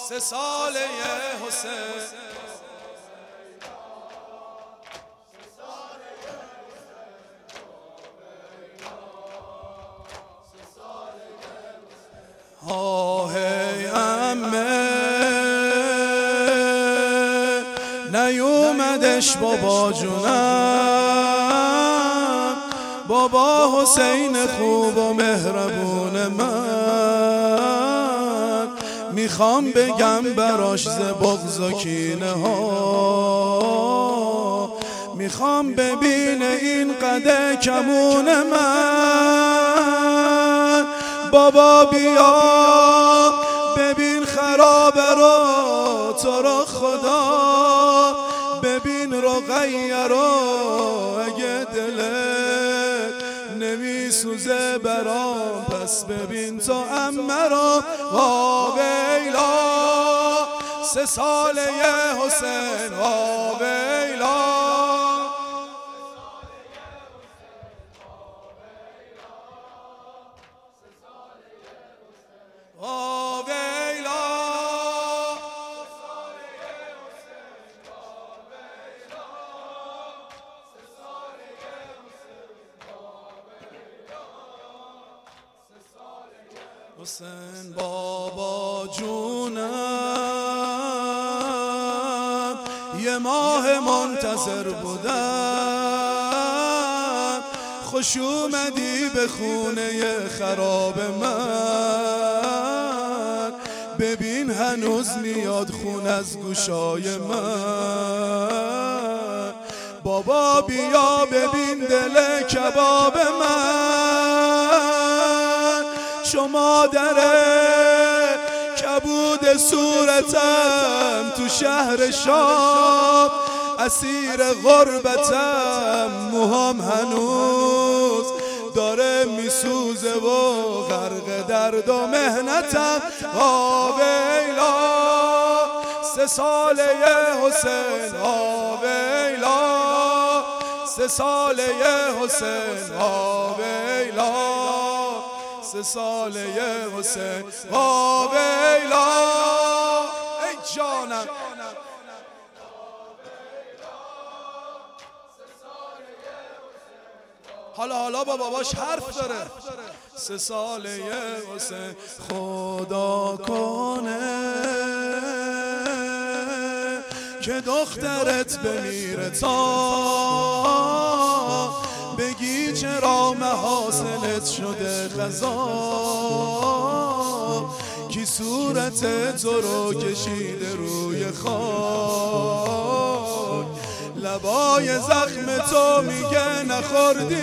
سه ساله حسین. آهی عمه نیومدش بابا جونم، بابا حسین خوب و مهربون من، میخوام بگم براش ز بغض و کینه ها، میخوام ببینه این قد کمون من. بابا بیا ببین خرابه رو، تو رو خدا ببین رقیه رو، اگه دلت نمیسوزه برام پس ببین تو عمه رو. ویلا سه ساله حسین، ویلا حسین بابا جونم، یه ماه منتظر بودم، خوش اومدی به خونه خراب من، ببین هنوز میاد خون از گوشای من. بابا بیا ببین دل کباب من، شما در کبود صورتم تو شهر شام، اسیر غربتم، موهام هنوز داره میسوزه و غرق درد و مهنتم. ویلا سه ساله حسین، ویلا سه ساله حسین، ویلا سه ساله حسین، ویلا ای جانم. حالا با باباش حرف داره. سه ساله حسین، خدا کنه که دخترت بمیره تا بگی چرا محاسنت شده خضاب، کی صورت تو رو کشیده روی خاک، لبای زخم تو میگه نخوردی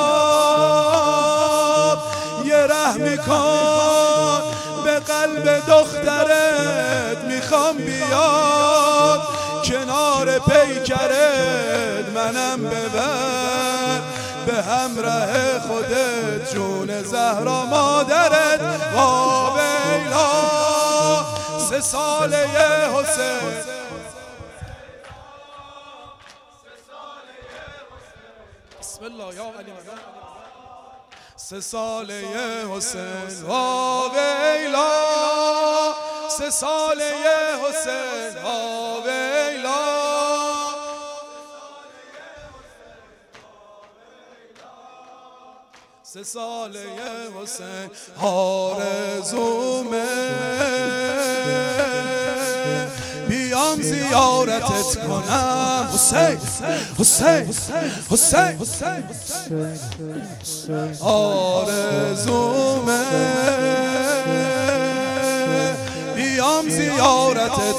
آب. یه رحمی کن به قلب دخترت، میخوام بیاد کنار پیکرت، منم ببر به همراه خودت، جون زهرا مادرت. ویلا سه ساله حسین، بسم الله یا علی مدد. سه ساله حسین، ویلا سه ساله حسین، ویلا سه ساله حسین. آرزومه بیام زیارتت کنم، حسین حسین حسین، آرزومه بیام زیارتت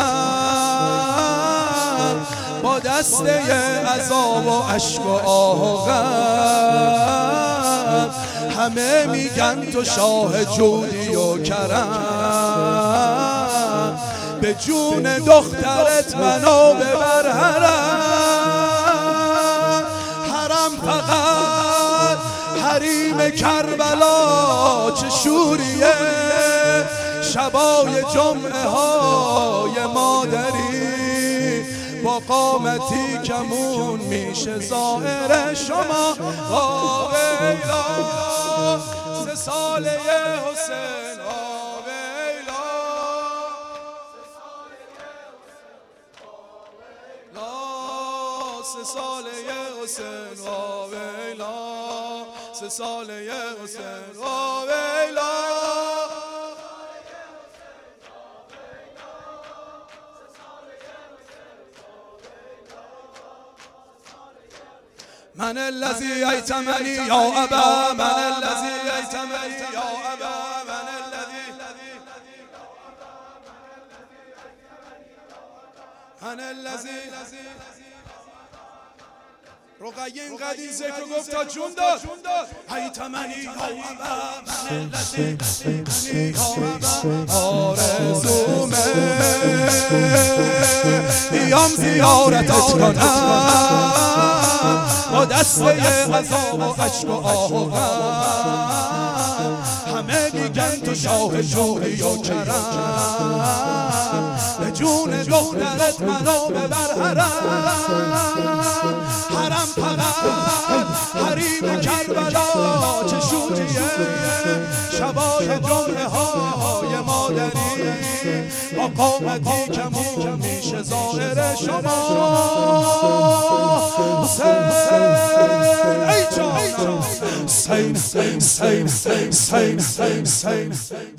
کنم، با دسته عذاب و عشق و آه و غم، همه میگن تو شاه جودی و کرم، به جون دخترت منو ببر حرم، حرم فقط حریم کربلا چه شوریه، شبای جمعه های مادری با قامتی کمون میشه ظاهر شما. ویلا سه ساله حسین، ویلا سه ساله حسین آویلا، سه ساله حسین آویلا. من الذي أيتمني يا أبا، من الذي أيتمني يا أبا، من الذي من الذي رقیه اینقدر این ذکر گفت تا جون داد. ایتمنی یا ابا، من الذی یا ابا، آرزومه بیام زیارتش کنم با دسته عذاب و عشق و آه و غم. همه میگن تو شاه جوری و کرم، به جون دخترت منو ببر حرم. حرم پرد حریم کربلا چه شوریه، شبای جمعه های مادری با قامتی کمون میشه ظاهر شما. حسین ای جانم، حسین حسین حسین حسین حسین.